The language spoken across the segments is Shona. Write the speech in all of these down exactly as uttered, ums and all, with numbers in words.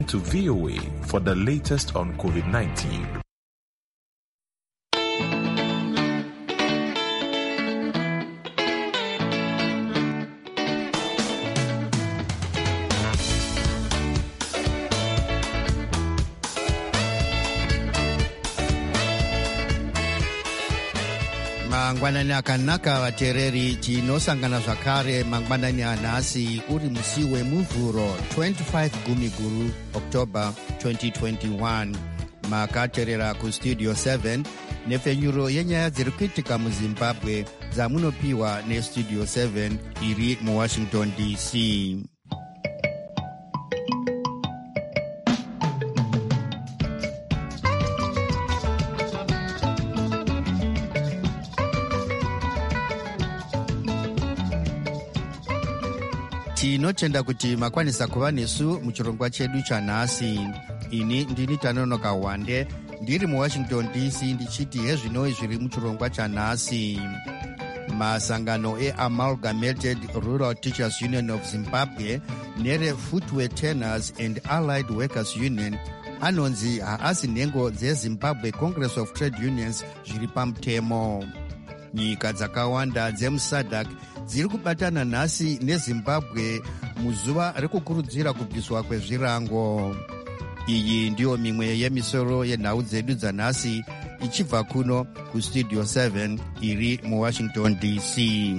To V O A for the latest on COVID nineteen. Mangwanani akanaka vateereri, tinosangana zvakare mangwanani anhasi uri musi wemuvhuro twenty-five Gumiguru October twenty twenty-one. Makateerera kustudio seven nepfenyuro yenyaya dziri kuitika muZimbabwe dzamunopiwa nestudio seven iri muWashington D C. Tinotenda kuti makwanisa kuva nesu muchirongwa chedu chanhasi. Ini ndini Tanonoka Wande ndiri muWashington D C ndichiti hezvinoi zviri muchirongwa chanhasi. Masangano e-Amalgamated Rural Teachers Union of Zimbabwe nere-Footwear Turners and Allied Workers Union anonzi haasi nhengo dzeZimbabwe Congress of Trade Unions zviri pamutemo. Nyika dzakawanda dzemuSADC dziri kubatana nhasi neZimbabwe muzuva rekukurudzira kubviswa kwezvirango. Iyi ndiyo mimwe yemisoro yenhau dzedu dzanhasi ichibva kuno kustudio seven iri muWashington D C.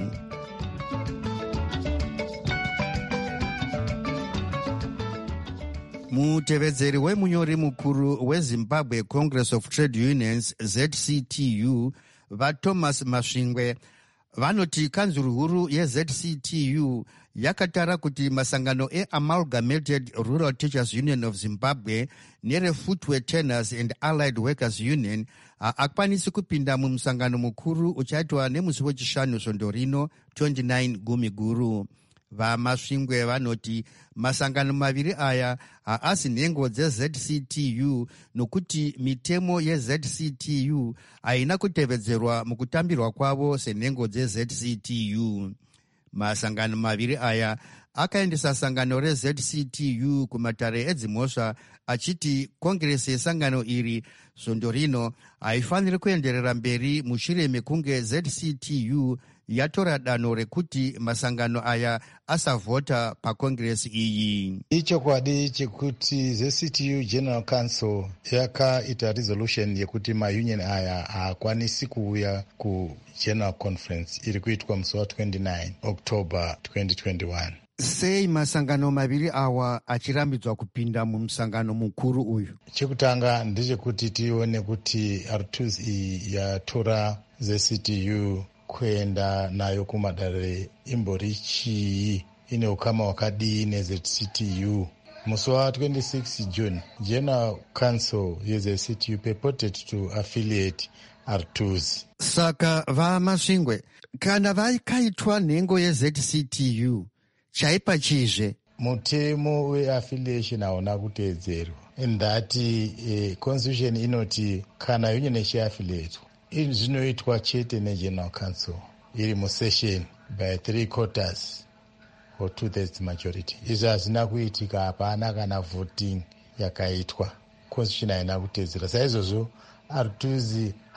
Mutevedzeri wemunyori mukuru weZimbabwe Congress of Trade Unions Z C T U vaThomas Masvingwe vanoti kanzuru huru yeZ C T U yakatara kuti masangano e-Amalgamated Rural Teachers Union of Zimbabwe nere-Footwear Turners and Allied Workers Union haakwanisi kupinda mumusangano mukuru uchaitwa nemusi wechishanu svondo rino twenty-nine Gumiguru. VaMasvingwe vanoti masangano maviri aya haasi nhengo dzeZ C T U nokuti mitemo yeZ C T U haina kutevedzerwa mukutambirwa kwavo senhengo dzeZ C T U. Masangano maviri aya akaendesa sangano reZ C T U kumatare edzimhosva achiti kongresi yesangano iri svondo rino haifaniri kuenderera mberi mushure mekunge Z C T U yatora danho rekuti masangano aya asavhota pakongresi iyi. Ichokwadi chekuti Z C T U General Council yakaita resolution yekuti maunion aya haakwanisi kuuya kuGeneral Conference iri kuitwa musi wa twenty-nine October twenty twenty-one. Sei masangano maviri awa achirambidzwa kupinda mumusangano mukuru uyu? Chekutanga ndechekuti tione kuti R two S iyi yatora Z C T U kuenda nayo kumadare imbori chii, ine ukama wakadii neZ C T U. Musi wa twenty-six June, General Council yeZ C T U purported to affiliate R two S. Saka vaMasvingwe, kana vaikaitwa nhengo yeZ C T U, chaipa chizve? Mutemo weaffiliation hauna kuteedzerwa. In that uh, constitution inoti kana union ichiaffiliatwa izvi zvinoitwa chete neGeneral Council iri musession by three quarters or two thirds majority. Izvi hazvina kuitika, hapana kana voting yakaitwa, constitution haina kuteedzera. Saizvozvo R two S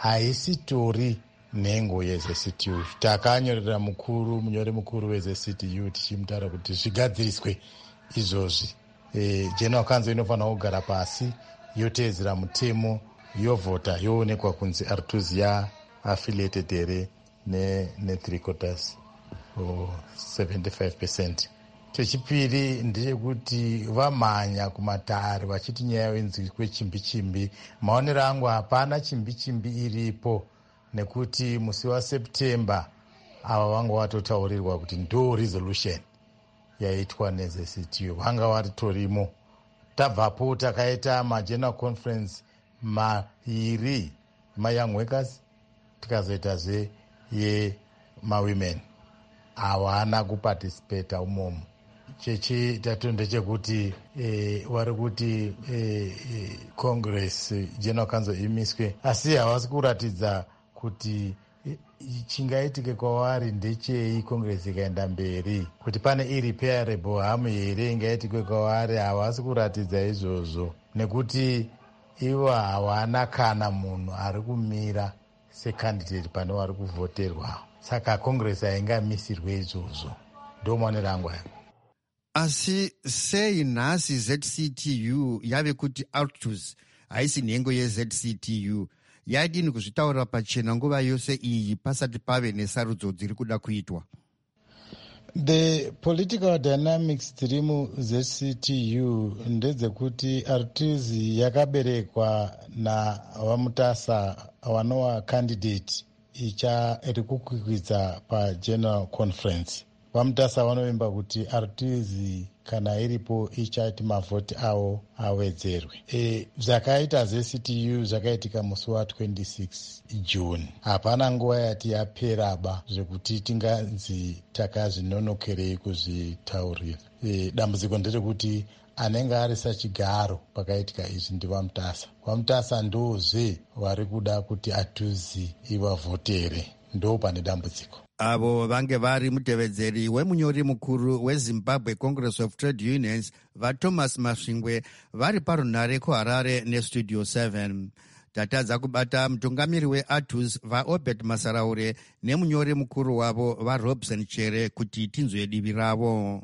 haisitori nhengo yeZ C T U. Takanyorera mukuru munyori mukuru weZ C T U tichimutaura kuti zvigadziriswe izvozvi. E, General Council inofanira kugara pasi yoteedzera mutemo, yovhota, yoonekwa kunzi R two S ya affiliated here ne, ne three quarters or seventy-five percent. Chechipiri ndechekuti vamhanya kumatare vachiti nyaya yenzi kwechimbi chimbi. Maonero angu hapana chimbi chimbi iripo, nekuti musi wa September ava vanga vatotaurirwa kuti ndo resolution yaitwa neZ C T U, vanga varitorimo. Tabvapo takaita maGeneral Conference mairi, maYoung Workers, tikazoitazve yemawomen, hawana kuparticipata umomo. Chechitatu ndechekuti eh, vari kuti eh, eh, Congress General Council imiswe, asi havasi kuratidza kuti chingaitike kwavari ndechei congress ikaenda mberi, kuti pane irreparable harm here ingaitike kwavari. Havasi kuratidza izvozvo nekuti ivo hawana kana munhu ari kumira secandidate pane vari kuvhoterwa, saka congress haingamisirwe izvozvo. ndo maonero angu aya. Asi sei nhasi Z C T U yave kuti Altus haisi nhengo ye-Z C T U? Yadini kuzvitaura pachena nguva yose iyi pasati pave nesarudzo dziri kuda kuitwa? The political dynamics dziri mu-Z C T U ndedzekuti Altus yakaberekwa navamutasa vanova candidate icha iri kukwikwidza pageneral conference. Vamutasa vanovimba kuti Altus kana iripo ichati mavhoti avo awedzerwe. E, zvakaita Z C T U zvakaitika musi wa twenty-six June. Hapana nguva yati yaperaba zvekuti tinganzi takazvinonokerei kuzvitaurira. E, dambudziko nderekuti anenge ari sachigaro pakaitika izvi ndivamutasa. Vamutasa ndozve vari kuda kuti Altus ivavhotere. Ndo pane dambudziko. Avo vange vari mutevedzeri wemunyori mukuru weZimbabwe Congress of Trade Unions vaThomas Masvingwe vari parunhare kuHarare neStudio seven. Tatadza kubata mutungamiri weAltus vaObert Masaraure nemunyori mukuru wavo vaRobson Chere kuti tinzwe divi ravo.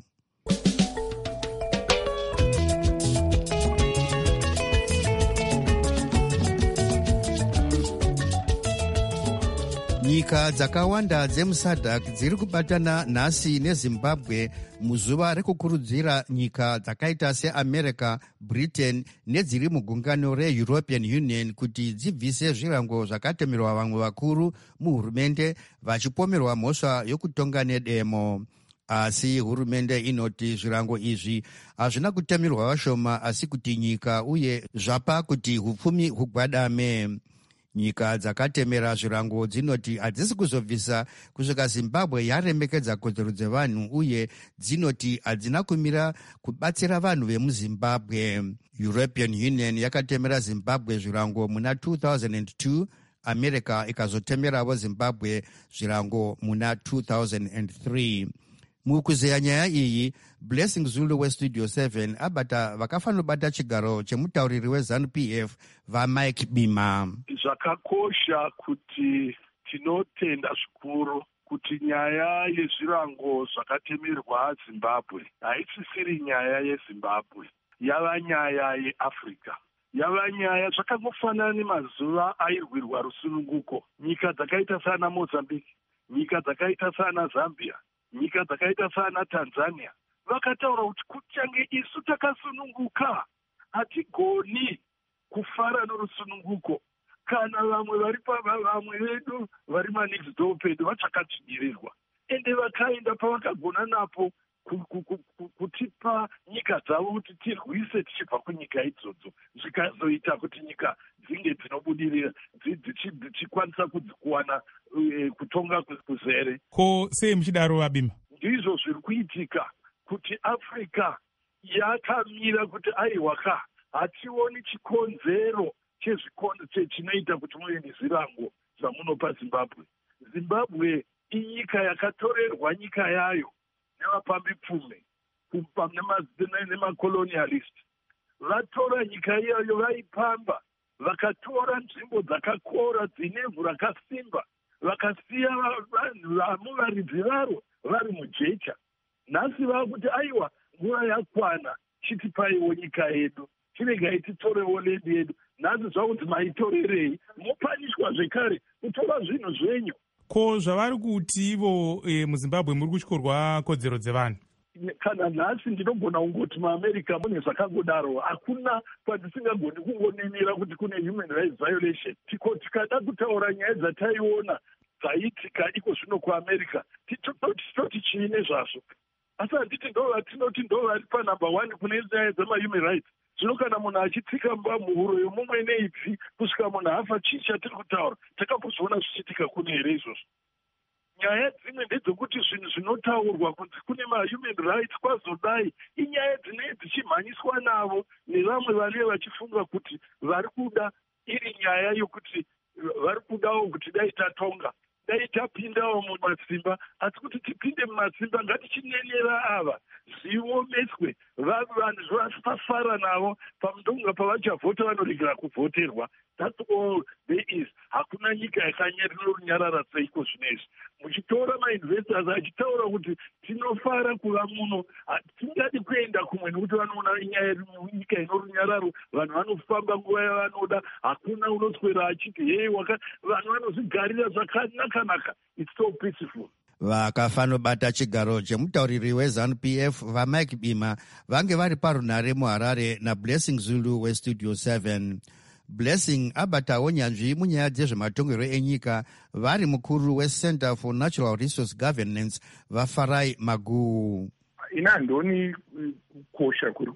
Nyika dzakawanda dzemusadhak dziri kubatana nhasi neZimbabwe muzuva rekukurudzira nyika dzakaita seAmerica, Britain nedziri mugungano reEuropean Union kuti dzibvise zvirango zvakatemerwa vamwe vakuru muhurumende vachipomerwa mhosva yokutonga nedemo. Asi hurumende inoti zvirango izvi hazvina kutemerwa vashoma asi kuti nyika uye zvapa kuti hupfumi hugwadame. Nyika dzakatemera zvirango dzinoti hadzisi kuzobvisa kusvika Zimbabwe yaremekedza kodzero dzevanhu uye dzinoti hadzina kumira kubatsira vanhu vemuZimbabwe. European Union yakatemera Zimbabwe zvirango muna two thousand two, America ikazotemeravo Zimbabwe zvirango muna two thousand three. Mukuzeya nyaya iyi, Blessing Zulu weStudio seven abata vakafanobata chigaro chemutauriri weZANU-P F vaMike Bima. Zvakakosha kuti tinotenda zvikuru kuti nyaya yezvirango zvakatemerwa Zimbabwe haisisiri nyaya yeZimbabwe, yava nyaya yeAfrica. Yava nyaya zvakangofanana nemazuva airwirwa rusununguko. Nyika dzakaita sana Mozambique, nyika dzakaita sana Zambia, nyika dzakaita sana Tanzania vakataura kuti kuchange isu takasununguka hatigoni kufara norusununguko kana vamwe vari vamwe vedu vari manext door pedu vachakadzvinyirirwa, ende vakaenda pavakagona napo kutipa nyika dzavo kuti tirwise tichibva kunyika idzodzo, zvikazoita kuti nyika dzinge dzinobudirira dzichikwanisa kuwana kutonga kuzere. Ko sei muchidaro Vabima? Ndizvo zviri kuitika kuti Africa yakamira kuti aiwaka hationi chikonzero chinoita kuti muve nezvirango zvamunopa Zimbabwe. Zimbabwe inyika yakatorerwa nyika yayo nevapambi pfume nemacolonialist. Vatora nyika iyoyo vaipamba, vakatora nzvimbo dzakakora dzinevhu rakasimba, vakasiya vanhu vamuvaridzi varo vari mujecha. Nhasi vakuti aiwa nguva yakwana chitipaiwo nyika yedu, chiregai titorewo ledu yedu. Nhasi zvakuti maitorerei, mopanishwa zvekare kutora zvinhu zvenyu. Ko zvavari kuti ivo e, muZimbabwe muri kutyorwa kodzero dzevanhu? Kana nhasi ndinogona kungoti muAmerica mune zvakangodaro, hakuna kwatisingagoni kungoninira kuti kune human rights violation. Tiko tikada kutaura nyaya dzataiona dzaitika iko zvino kuAmerica titoti chiine zvazvo, asi handiti ndovatinoti ndo vari panumber one kune nyaya dzemahuman rights. Zvino kana munhu achitsika muhuro yomumwe neibvi kusvika munhu afa, chii chatiri kutaura? Takambozviona zvichiitika kune here izvozvo? Nyaya dzimwe ndedzekuti zvinhu zvinotaurwa kunzi kune mahuman rights kwazodai inyaya dzinenge dzichimhanyiswa navo nevamwe vanenge vachifunga kuti vari kuda iri nyaya yokuti vari kudawo kuti dai tatonga dai tapindawo mumasimba, asi kuti tipinde mumasimba ngatichinenera ava zviomeswe vanhu vafara navo pamutonga pavachavhota vanoregera kuvhoterwa. That's all there is. Hakuna nyika yakanyarara seiko zvinezvi. Muchitora mainvestors achitaura kuti tinofara kuva muno, tingadi kuenda kumwe nekuti vanoona nyika ino runyararo, vanhu vanofamba nguva yavanoda, hakuna unoswera achiti hei vanhu vanozvigarira zvakanaka-naka. It's so peaceful. Vakafanobata chigaro chemutauriri weZANU P F vaMike Bima vange vari parunhare muHarare naBlessing Zulu weStudio seven. Blessing abatawo nyanzvi munyaya dzezvematongero enyika vari mukuru weCenter for Natural Resource Governance vaFarai Maguwu. Ina handoni kukosha kuri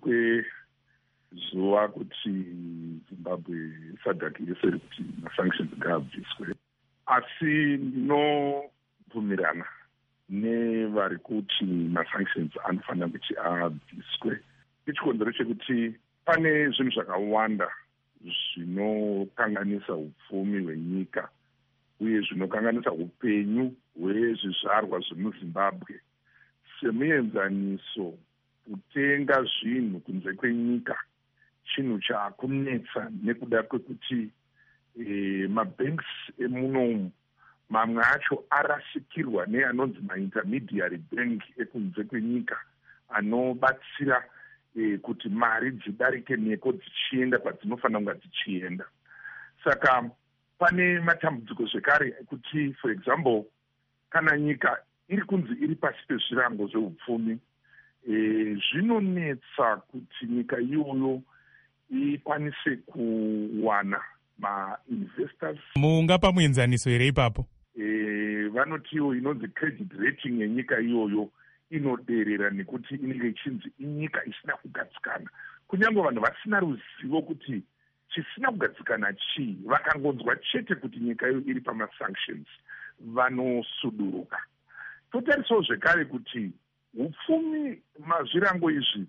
kwezuva kuti Zimbabwe isadhakire seri kuti masanctions ngaabviswe, asi ndinobvumirana nevari kuti masanctions anofanira kuti abviswe. Ichikonzero chekuti pane zvinhu zvakawanda zvinokanganisa upfumi hwenyika uye zvinokanganisa upenyu hwezvizvarwa zvemuZimbabwe. Semuenzaniso, kutenga zvinhu kunze kwenyika chinhu chakunetsa nekuda kwekuti e, mabanks emunomu mamwe acho arasikirwa neanonzi maintermediary bank ekunze kwenyika anobatsira e, kuti mari dzidarike neko dzichienda kwadzinofanira kunga dzichienda. Saka pane matambudziko zvekare kuti, for example, kana nyika iri kunzi iri pasi pezvirango zveupfumi, e, zvinonetsa kuti nyika iyoyo ikwanise kuwana ma-investors. Mungapa muenzaniso here ipapo? E, vanotiwo inonzi credit rating yenyika iyoyo inoderera nekuti inenge ichinzi inyika isina kugadzikana. Kunyange vanhu vasina ruzivo kuti chisina kugadzikana chii, vakangonzwa chete kuti nyika iyo iri pamasanctions, vanosuduruka. Totarisawo zvekare kuti upfumi mazvirango izvi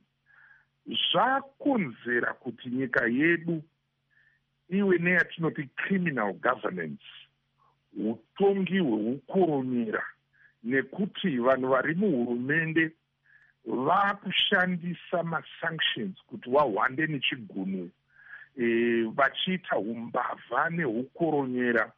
zvakonzera kuti nyika yedu iwe neyatinoti criminal governance, utongi hweukoronyera, nekuti vanhu vari muhurumende vakushandisa masanctions kuti wahwande nechigunwe, e, vachiita umbavha nehaukoronyera.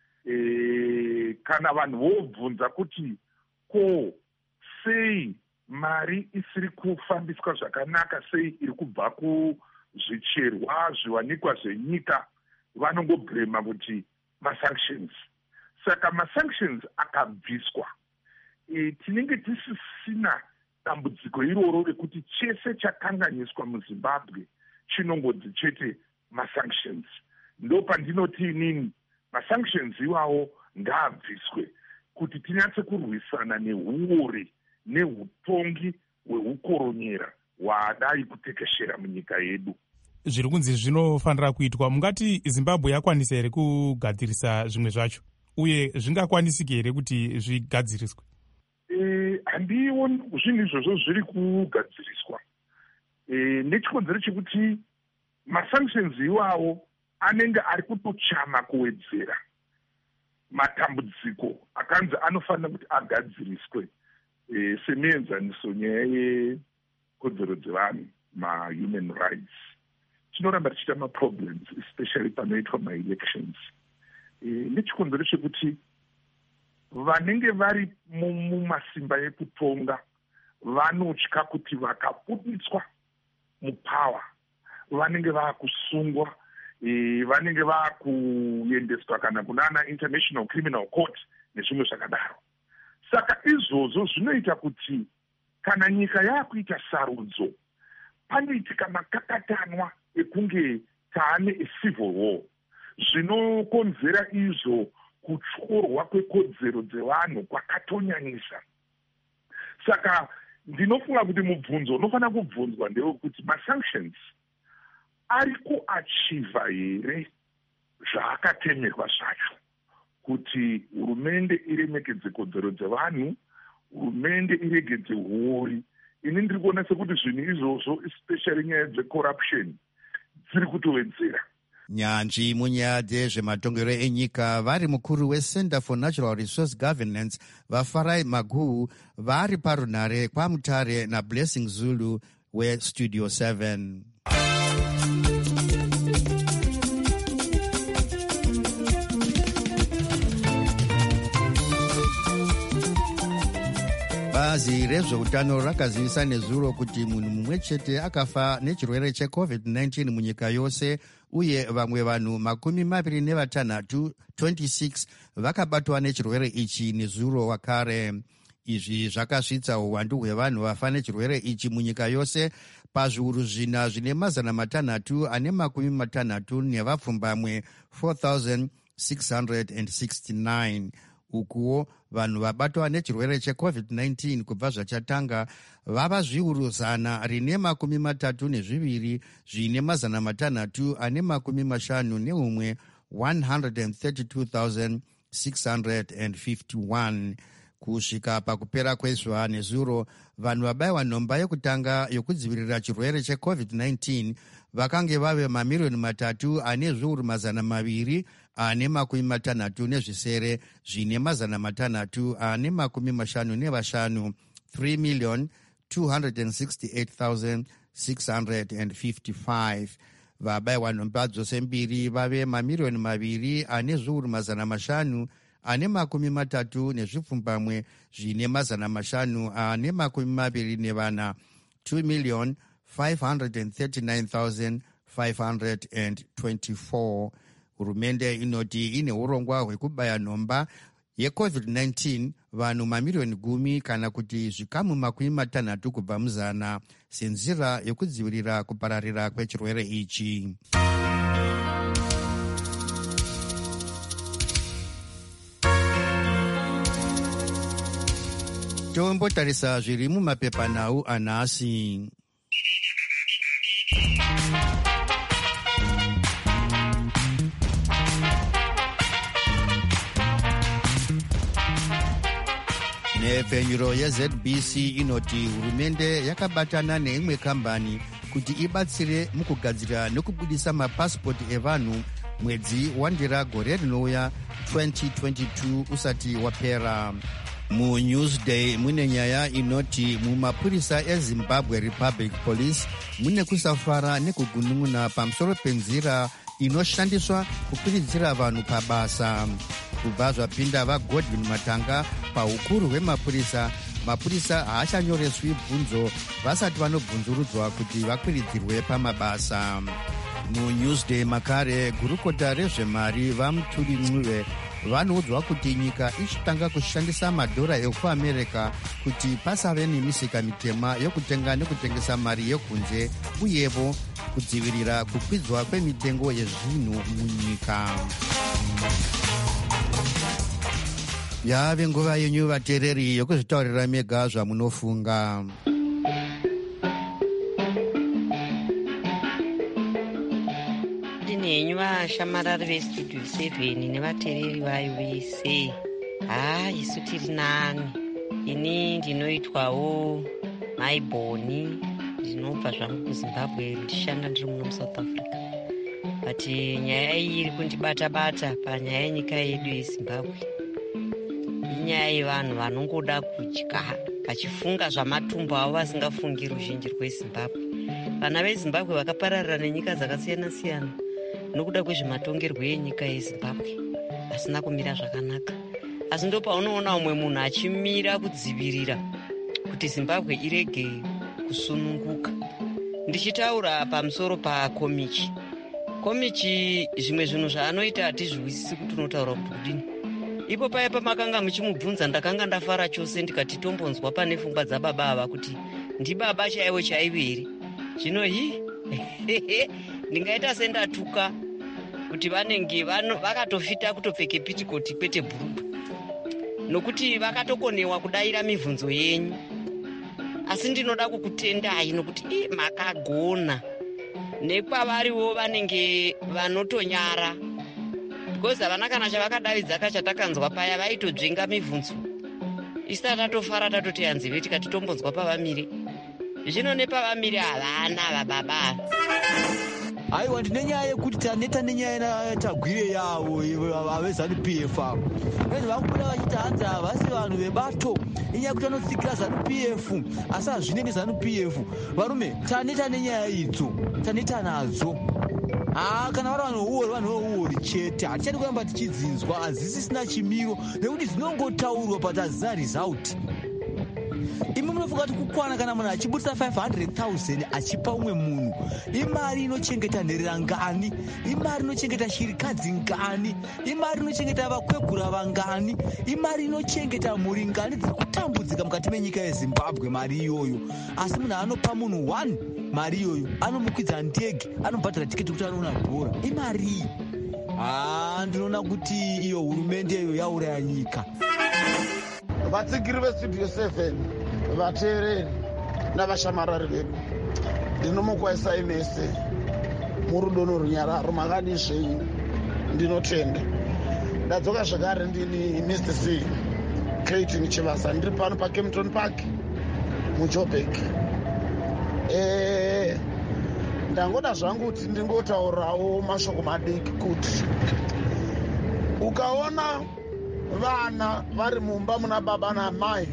E, kana vanhu vobvunza kuti ko sei mari isiri kufambiswa zvakanaka, sei iri kubva kuzvicherwa zviwanikwa zvenyika, vanongobhlema kuti masanctions. Saka masanctions akabviswa, e, tinenge tisisina dambudziko iroro rekuti chese chakanganiswa muZimbabwe chinongodzi chete masanctions. Ndo pandinoti inini masanctions iwawo ngaabviswe kuti tinyatse kurwisana nehuori nehutongi hweukoronyera hwadai kutekeshera munyika yedu. Zviri kunzi zvinofanira kuitwa. Mungati Zimbabwe yakwanisa here kugadzirisa zvimwe zvacho, uye zvingakwanisike here kuti zvigadziriswe? E, handioni zvinhu izvozvo zviri kugadziriswa, e, nechikonzero chekuti masanctions iwawo anenge ari kutochama kuwedzera matambudziko akanzi anofanira kuti agadziriswe, e, semuenzaniso nyaya yekodzero dzevanhu, ma-human rights. Tinoramba tichiita ma-problems, especially panoitwa ma-elections. E, nechikonzero chekuti vanenge vari mumasimba ekutonga vanotya kuti vakabuditswa mupower vanenge vakusungwa, e, vanenge vakuendeswa kana kunana International Criminal Court nezvimwe zvakadaro. Saka izvozvo zvinoita kuti kana nyika yakuita sarudzo, panoitika makakatanwa ekunge taane a-civil war, zvinokonzera izvo kutyorwa kwekodzero dzevanhu kwakatonyanyisa. Saka ndinofunga kuti mubvunzo unofanira kubvunzwa ndewekuti masanctions ari kuachiva here zvaakatemerwa zvacho, kuti hurumende iremekedze kodzero dzevanhu, hurumende iregedze huori. Ini ndiri kuona sekuti zvinhu izvozvo, especially nyaya dzecorruption, dziri kutowedzera. nyanzvi munyaya dzezvematongero enyika vari mukuru wecenter for natural resource governance vafarai maguhu vari parunhare kwamutare nablessing zulu westudio seven. bazi rezveutano rakazivisa nezuro kuti munhu mumwe chete akafa nechirwere checovid nineteen munyika yose uye vamwe vanhu makumi maviri nevatanhatu twenty-six vakabatwa nechirwere ichi nezuro wakare. Izvi zvakasvitsa uwandu hwevanhu vafa nechirwere ichi munyika yose pazviuru zvina zvine mazana matanhatu ane makumi matanhatu nevapfumbamwe four thousand six hundred sixty-nine. Ukuwo vanhu vabatwa nechirwere checovid nineteen kubva zvachatanga vava zviuru zana rine makumi matatu nezviviri zvine mazana matanhatu ane makumi mashanu neumwe one hundred thirty-two thousand six hundred fifty-one. Kusvika pakupera kwezuva nezuro vanhu vabayiwa nhomba yekutanga yokudzivirira chirwere checovid nineteen vakange vave mamiriyoni matatu ane zviuru mazana maviri ane makumi matanhatu nezvisere zvine mazana matanhatu ane makumi mashanu nevashanu three million two hundred sixty-eight thousand six hundred fifty-five. Vabayiwa nhomba dzose mbiri vave mamiriyoni maviri ane zviuru mazana mashanu ane makumi matatu nezvipfumbamwe zvine mazana mashanu ane makumi maviri nevana two million five hundred thirty-nine thousand five hundred twenty-four. Hurumende inoti ine urongwa hwekubaya nhomba yecovid nineteen vanhu mamiriyoni gumi kana kuti zvikamu makumi matanhatu kubva muzana senzira yokudzivirira kupararira kwechirwere ichi. Tombotarisa zviri mumapepanhau anhasi. Nepfenyuro yeZ B C inoti hurumende yakabatana neimwe kambani kuti ibatsire mukugadzira nekubudisa mapasipoti evanhu mwedzi wandira gore rinouya twenty twenty-two usati wapera. MuNewsday mune nyaya inoti mumapurisa eZimbabwe Republic Police mune kusafara nekugunun'una pamusoro penzira inoshandiswa kukwiridzira vanhu pabasa. Kubva zvapinda vaGodwin Matanga paukuru hwemapurisa, mapurisa haachanyoreswi bvunzo vasati vanobvunzurudzwa kuti vakwiridzirwe pamabasa. MuNewsday makare gurukota rezvemari vaMutuli Ncube vanoudzwa kuti nyika ichitanga kushandisa madhora ekuamerica kuti pasave nemisika mitema yokutenga nekutengesa mari yekunze uyevo kudzivirira kukwidzwa kwemitengo yezvinhu munyika. Yave nguva yenyu vateereri yokuzvitaurira mega zvamunofunga. Ndinenyu vashamarari vestudio seven nevateereri vayo vese. Ha, isu tiri nani. Ini ndinoitwawo maibhoni, ndinobva zvangu kuZimbabwe, ndishanda ndiri muno muSouth Africa. But nyaya iyi iri kundibata-bata panyaya yenyika yedu yeZimbabwe. Inyaya yevanhu vanongoda kudya vachifunga zvamatumbu avo vasingafungi ruzhinji rweZimbabwe. Vana veZimbabwe vakapararira nenyika dzakasiyana-siyana nokuda kwezvematongerwo enyika yeZimbabwe asina kumira zvakanaka. Asi ndo paunoona umwe munhu achimira kudzivirira kuti Zimbabwe irege kusununguka. Ndichitaura pamusoro pakomichi. Komichi zvimwe zvinhu zvaanoita hatizviwisisi kuti unotaura kuti kudini. Ipo paya pamakanga muchimubvunza ndakanga ndafara chose ndikati tombonzwa pane pfungwa dzababa ava kuti ndibaba chaivo chaivo here. Zvino hi ndingaita sendatuka kuti vanenge vakatofita kutopfeke pitikoti kwete bhurukwa nokuti vakatokonewa kudayira mibvunzo yenyu. Asi ndinoda kukutendai nokuti i makagona nekwavariwo vanenge vanotonyara because havana kana chavakadavidzaka chatakanzwa paya vaitodzvenga mibvunzo. Isita tatofara tatoti hanzive tikati tombonzwa pavamire. Zvino nepavamire havana vababa. aiwa ndine nyaya yekuti taneta nenyaya tagwire yavo avezanu p f avo ezi vakubuda vachiti hanzi havasi vanhu vebato inyaya yekuti vanotsikira zanu p f asi hazvine nezanu p f. varume taneta nenyaya idzo, taneta nadzo. Ah, kana vari vanhu vouori vanhu vouori chete, hatichadi kuramba tichidzinzwa hazisisina chimiro nekuti dzinongotaurwa but hazina result. imi munofunga kuti kukwana kana munhu achibudisa five hundred thousand achipa umwe munhu imari inochengeta nherera ngani, imari inochengeta shirikadzi ngani, imari inochengeta vakwegura vangani, imari inochengeta mhuri ngani dziri kutambudzika mukati menyika yezimbabwe mari iyoyo. Asi munhu anopa munhu one mari iyoyo, anomukwidza ndege, anobhadhara tiketi kuti anoona bhora, imari iyi. Ah, ndinoona kuti iyo hurumende iyo yauraya nyika. Vatsigiri vestudio seven, vateereri navashamarari vedu, ndinomukwayisai mese murudo norunyararo, makadi zvenyu, ndinotenda. Ndadzoka zvakare ndini mister C Clayton Chivasa, ndiri pano paKempton Park muJoburg. Eh, ndangoda zvangu kuti ndingotaurawo mashoko madiki kuti ukaona vana vari mumba muna baba namai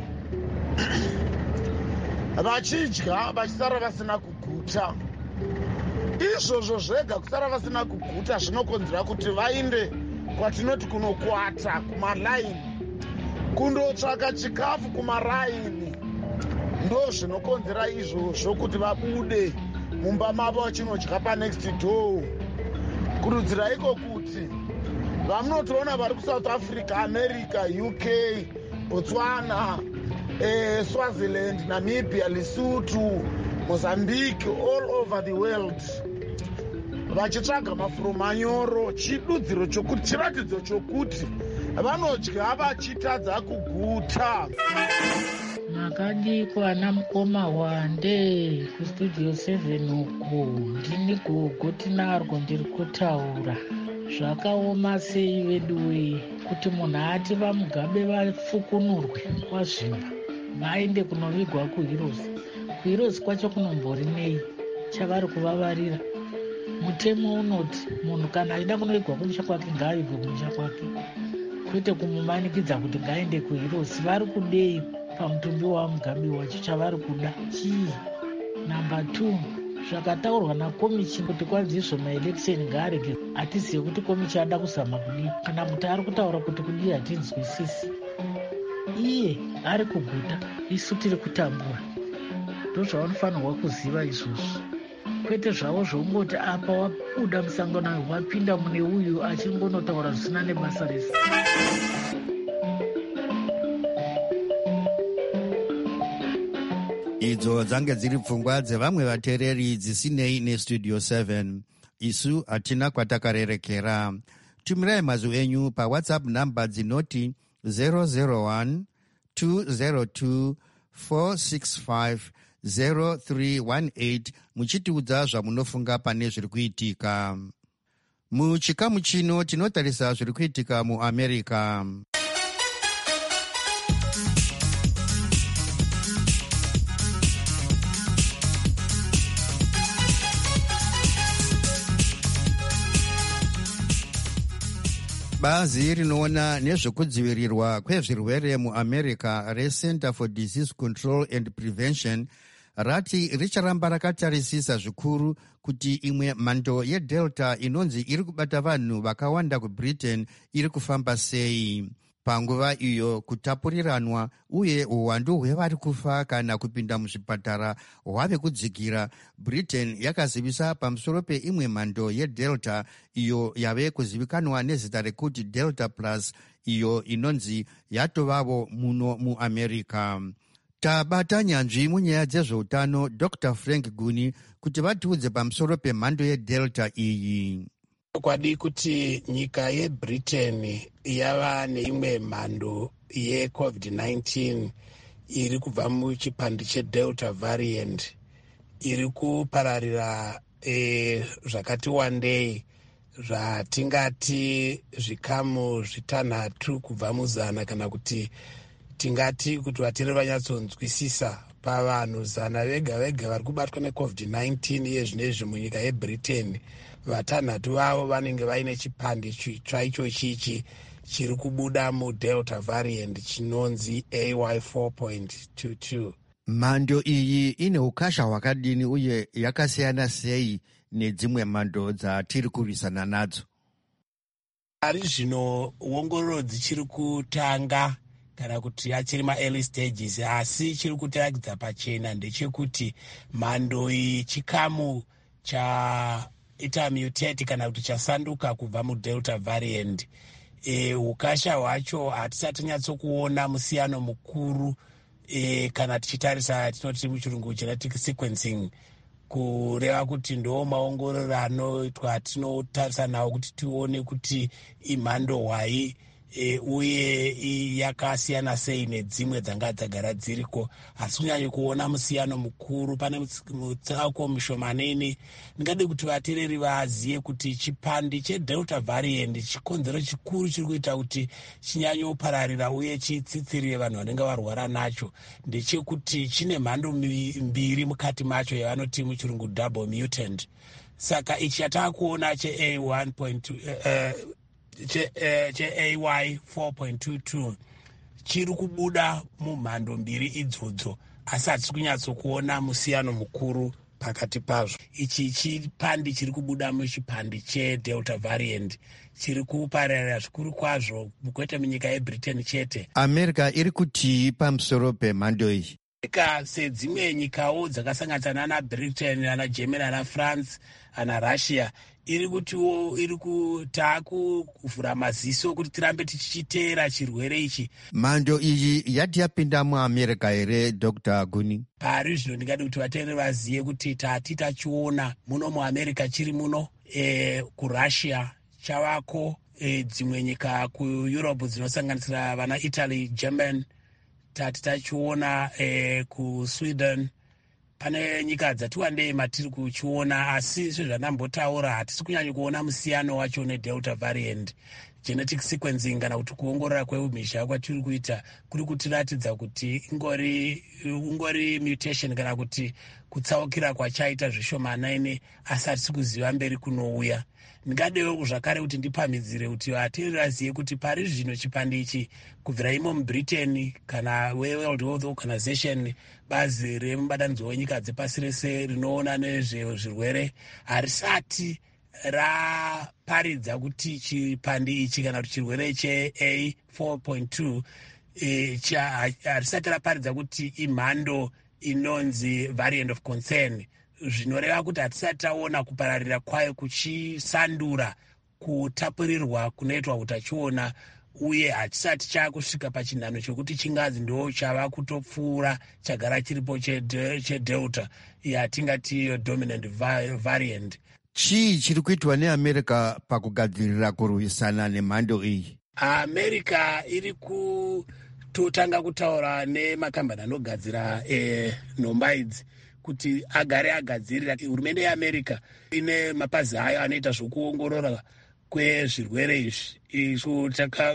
vachidya vachisara vasina kuguta, izvozvo zvega kusara vasina kuguta zvinokonzera kuti vainde kwatinoti kunokwata kumalaini, kundotsvaka chikafu kumaraini. Ndo zvinokonzera izvozvo kuti vabude mumba mavo vachinodya panext door. Kurudzira iko kuti vamunotoona vari kuSouth Africa, America, U K, Botswana, eh, Swaziland, Namibia, Lesotho, Mozambique, all over the world, vachitsvaga mafuro manyoro, chidudziro chokuti, chiratidzo chokuti vanodya vachitadza kuguta. Makadiko ana mukoma wande kustudio seven uko, ndini gogo tinarwo ndiri kutaura. Zvakaoma sei veduwe kuti munhu ati vamugabe vafukunurwe kwazvimba vaende kunovigwa kuHeroes. kuHeroes kwacho kunombori nei chavari kuvavarira. Mutemo unoti munhu kana aida kunovigwa kumusha kwake ngaavigwe kumusha kwake, kwete kumumanikidza kuti ngaende kuHeroes. Vari kudei pamutumbi wamugabe wacho? Chavari kuda chii? Namba two, zvakataurwa nakomichi kuti kwanzizvo maelection ngaarege, hatizive kuti komichi ada kuzama kudii, kana kuti ari kutaura kuti kudii hatinzwisisi. Iye ari kuguta, isu tiri kutambura. Ndozvavanofanirwa kuziva izvozvo, kwete zvavo zvongoti apa wabuda musangano wapinda mune uyu achingonotaura zvisina nebasa rese. Idzo dzange dziri pfungwa dzevamwe vateereri dzisinei nestudio seven. Isu hatina kwatakarerekera. Tumirai mazwi enyu paWhatsApp namba dzinoti zero zero one two zero two four six five zero three one eight muchitiudza zvamunofunga pane zviri kuitika. Muchikamu chino tinotarisa zviri kuitika muAmerica. Bazi rinoona nezvekudzivirirwa kwezvirwere muAmerica reCenter for Disease Control and Prevention rati richaramba rakatarisisa zvikuru kuti imwe mhando yeDelta inonzi iri kubata vanhu vakawanda kuBritain iri kufamba sei. Panguva iyo kutapuriranwa uye uwandu hwevari kufa kana kupinda muzvipatara hwave kudzikira, Britain yakazivisa pamusoro peimwe mhando yeDelta iyo yave kuzivikanwa nezita rekuti Delta Plus, iyo inonzi yatovavo muno muAmerica. Tabata nyanzvi munyaya dzezveutano Doctor Frank Guni kuti vatiudze pamusoro pemhando yeDelta iyi. Kwadi kuti nyika yeBritain yava neimwe mhando yeCovid nineteen iri kubva muchipandi cheDelta variant iri kupararira e, zvakati wandei, zvatingati zvikamu zvitanhatu kubva muzana, kana kuti tingati kuti vatiri vanyatsonzwisisa pavanhu zana vega vega vari kubatwa neCovid nineteen iye zvinezvi munyika yeBritain vatanhatu vavo vanenge vaine chipande chaicho chichi chiri kubuda mudelta variant chinonzi A Y four point two two. Mhando iyi ine ukasha hwakadini uye yakasiyana sei nedzimwe mhando dzatiri kurwisana nadzo? Ari zvino ongororo dzichiri kutanga kana kuti achiri ma-early stages, asi chiri kutirakidza pachena ndechekuti mhando iyi chikamu chaita mutate kana kuti chasanduka kubva mudelta variant. E, ukasha hwacho hatisati nyatsokuona musiyano mukuru e, kana tichitarisa tinoti muchirungu genetic sequencing, kureva kuti ndo maongororo anoitwa atinotarisa nawo kuti tione kuti imhando hwai e, uye yakasiyana sei nedzimwe dzanga dzagara dziriko. Asi kunyange kuona musiyano mukuru, pane mutsauko mushomanene. Ndingade kuti vateereri vazive kuti chipandi chedelta variant chikonzero chikuru chiri kuita kuti chinyanyopararira uye chitsitsirire vanhu vanenge varwara nacho ndechekuti chine mhando mbiri mukati macho yavanoti muchirungu double mutant. Saka ichi chataakuona che A one point two uh, che, uh, che A Y four point two two chiri kubuda mumhando mbiri idzodzo, asi hatisi kunyatsokuona musiyano mukuru pakati pazvo. Ichi chipandi chiri kubuda muchipandi chedelta variant chiri kupararira zvikuru kwazvo, kwete munyika yebritain chete. America iri kutii pamusoro pemhando iyi? America sedzimwe nyikawo dzakasanganisana nabritain, ana germany, ana france, ana russia, iri kutiwo iri kuvhura maziso kuti tirambe tichichiteera chirwere ichi. Mhando iyi yati yapinda muamerica here, Dr Guni? Pari zvino ndingadi kuti vateereri vazive kuti tati tachiona muno muamerica chiri muno, e, kurussia chavako, e, dzimwe nyika kueurope dzinosanganisira vana italy, german, tati tachiona e, kusweden. Pane nyika dzati wandei matiri kuchiona, asi sezvandambotaura hatisi kunyanya kuona musiyano wacho nedelta variant. Genetic sequencing kana kuti kuongorora kweumhizha kwatiri kuita kuri kutiratidza kuti ingori, ingori mutation kana kuti kutsaukira kwachaita zvishomanene, asi hatisi kuziva mberi kunouya. Ndingadewo zvakare kuti ndipamhidzire kuti vateereri vazive kuti pari zvino chipande ichi kubvira imo mubritain kana weworld health organization, bazi remubadanidzo wenyika dzepasi rese rinoona nezvezvirwere, harisati raparidza kuti chipande ichi kana kuti chirwere che-A four point two e, harisati raparidza kuti imhando inonzi variant of concern, zvinoreva kuti hatisati taona kupararira kwayo kuchisandura kutapurirwa kunoitwa utachiona, uye hatisati chaakusvika pachinhano chokuti chingazi ndo chava kutopfuura chagara chiripo chedelta yatingati dominant variant. Chii chiri kuitwa neamerica pakugadzirira kurwisana nemhando iyi? America iri kutotanga kutaura nemakambani anogadzira e, nhomba idzi kuti agare agadzirira. Hurumende yeamerica ine mapazi ayo anoita zvokuongorora kwezvirwere izvi, izvo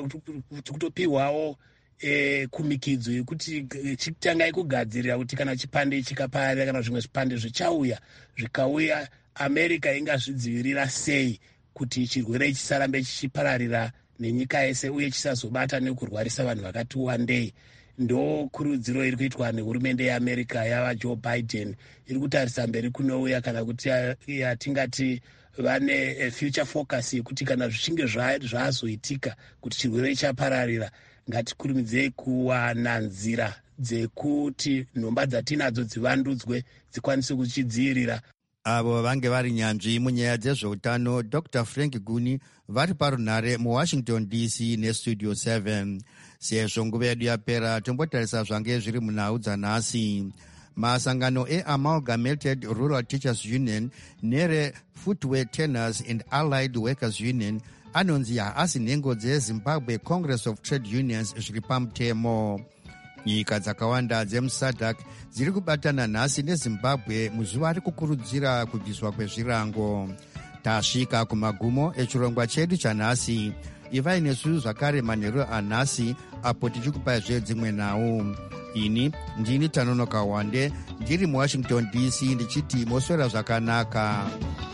kutopiwawo e, kumikidzo yekuti chitangai kugadzirira kuti kana chipande chikapararira kana zvimwe zvipande zvichauya zvikauya, America ingazvidzivirira sei kuti chirwere chisarambe chichipararira nenyika yese uye chisazobata nekurwarisa vanhu vakati wandei. Ndo kurudziro iri kuitwa nehurumende yeamerica yava Joe Biden, iri kutarisa mberi kunouya kana kuti yatingati vane future focus yekuti kana zvichinge zvazoitika kuti chirwere chapararira, ngatikurumidzei kuwana nzira dzekuti nhomba dzatinadzo dzivandudzwe dzikwanise kuchidzivirira. Avo vange vari nyanzvi munyaya dzezveutano, Dr Frank Guni, vari parunhare muwashington D C nestudio seven. Sezvo nguva yedu yapera, tombotarisa zvange zviri munhau dzanhasi. Masangano e-Amalgamated Rural Teachers Union nere Footwear Tanners and Allied Workers Union anonzi haasi nhengo dzeZimbabwe Congress of Trade Unions zviri pamutemo. Nyika dzakawanda dzemusadc dziri kubatana nhasi neZimbabwe muzuva rekukurudzira kubviswa kwezvirango. Tasvika kumagumo echirongwa chedu chanhasi. Ivai nesu zvakare manheru anhasi apo tichikupai zvedzimwe nhau. Ini ndini Tanonoka Wande ndiri muWashington D C ndichiti moswera zvakanaka.